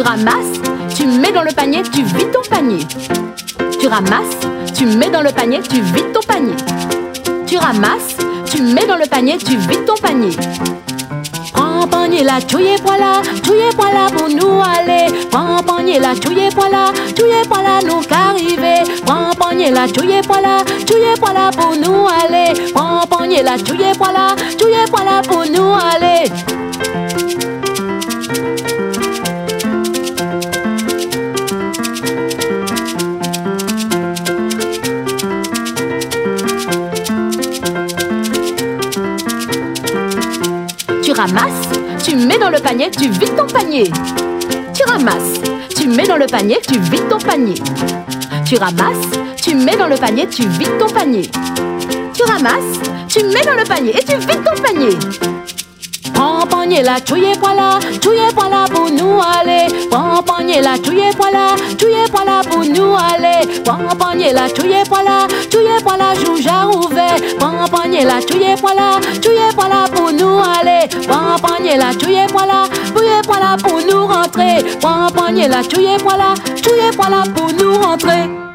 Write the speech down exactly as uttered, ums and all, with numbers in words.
ramasses, tu mets dans le panier, tu vides ton panier. Tu ramasses, tu mets dans le panier, tu vides ton panier. Tu ramasses, tu mets dans le panier, tu vides ton panier. Prends panier là, touye poila, touye poila pour nous aller. Prends panier là, touye poila, touye poila nous qu'arriver. Prends panier là, touye poila, touye poila pour nous aller. Prends panier là, touye poila, touye poila pour nous aller. Tu ramasses, tu mets dans le panier, tu vides ton panier. Tu ramasses, tu mets dans le panier, tu vides ton panier. Tu ramasses, tu mets dans le panier, tu vides ton panier. Tu ramasses, tu mets dans le panier et tu vides ton panier. Prends panier là, touye poila, touye poila pour nous aller. Prends panier là, touye poila, touye poila pour nous aller. Prends panier là, touye poila, touye poila jouja ouvert. Prends panier là, touye poila, touye poila pour nous aller. Prends panier là, touye poila, touye poila pour nous rentrer. Prends panier là, touye poila, touye poila pour nous rentrer.